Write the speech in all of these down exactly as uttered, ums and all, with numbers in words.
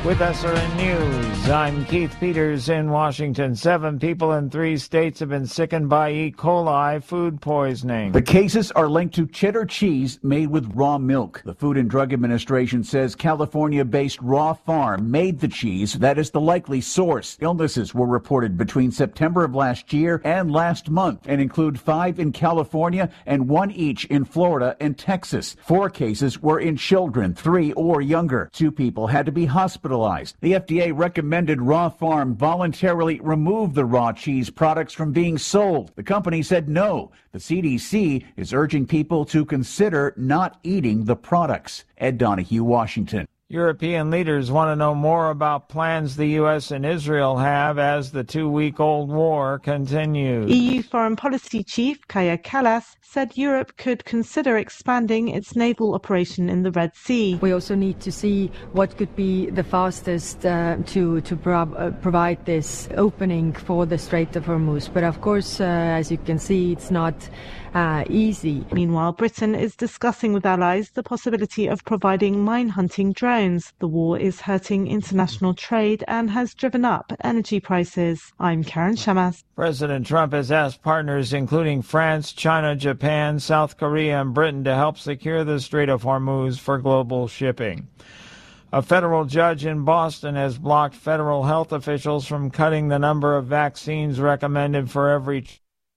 With S R N News, I'm Keith Peters in Washington. Seven people in three states have been sickened by E. coli food poisoning. The cases are linked to cheddar cheese made with raw milk. The Food and Drug Administration says California-based Raw Farm made the cheese. That is the likely source. Illnesses were reported between September of last year and last month and include five in California and one each in Florida and Texas. Four cases were in children, three or younger. Two people had to be hospitalized. The F D A recommended Raw Farm voluntarily remove the raw cheese products from being sold. The company said no. The C D C is urging people to consider not eating the products. Ed Donahue, Washington. European leaders want to know more about plans the U S and Israel have as the two-week-old war continues. E U Foreign Policy Chief Kaja Kallas said Europe could consider expanding its naval operation in the Red Sea. We also need to see what could be the fastest uh, to, to pro- uh, provide this opening for the Strait of Hormuz. But of course, uh, as you can see, it's not uh, easy. Meanwhile, Britain is discussing with allies the possibility of providing mine-hunting drones. The war is hurting international trade and has driven up energy prices. I'm Karen Shamas. President Trump has asked partners including France, China, Japan, South Korea, and Britain to help secure the Strait of Hormuz for global shipping. A federal judge in Boston has blocked federal health officials from cutting the number of vaccines recommended for every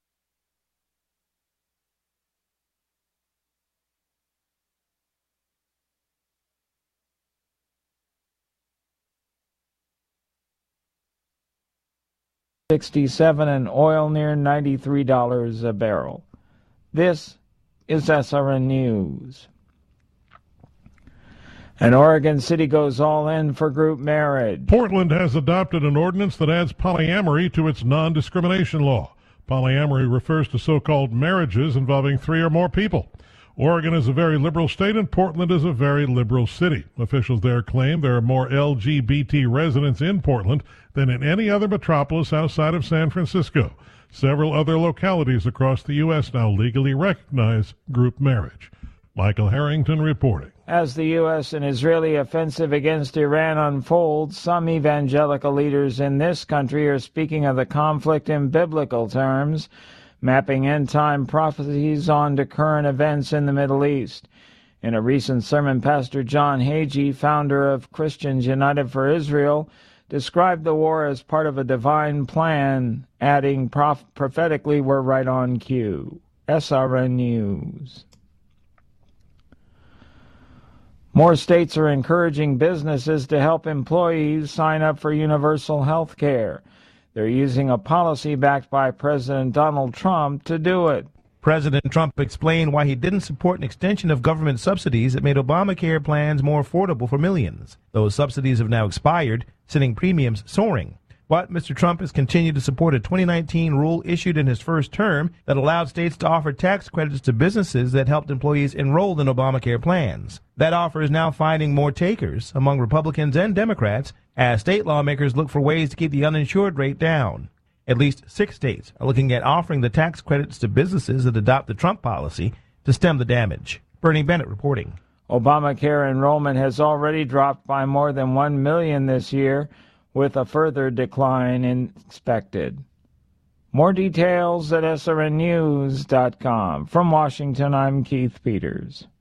sixty-seven and oil near ninety-three dollars a barrel. This is S R N News. And Oregon City goes all in for group marriage. Portland has adopted an ordinance that adds polyamory to its non-discrimination law. Polyamory refers to so-called marriages involving three or more people. Oregon is a very liberal state, and Portland is a very liberal city. Officials there claim there are more L G B T residents in Portland than in any other metropolis outside of San Francisco. Several other localities across the U S now legally recognize group marriage. Michael Harrington reporting. As the U S and Israeli offensive against Iran unfolds, some evangelical leaders in this country are speaking of the conflict in biblical terms, mapping end-time prophecies onto current events in the Middle East. In a recent sermon, Pastor John Hagee, founder of Christians United for Israel, described the war as part of a divine plan, adding, Proph- prophetically, we're right on cue. S R N News. More states are encouraging businesses to help employees sign up for universal health care. They're using a policy backed by President Donald Trump to do it. President Trump explained why he didn't support an extension of government subsidies that made Obamacare plans more affordable for millions. Those subsidies have now expired, sending premiums soaring. But Mister Trump has continued to support a twenty nineteen rule issued in his first term that allowed states to offer tax credits to businesses that helped employees enroll in Obamacare plans. That offer is now finding more takers among Republicans and Democrats as state lawmakers look for ways to keep the uninsured rate down. At least six states are looking at offering the tax credits to businesses that adopt the Trump policy to stem the damage. Bernie Bennett reporting. Obamacare enrollment has already dropped by more than one million this year, with a further decline expected. More details at S R N news dot com. From Washington, I'm Keith Peters.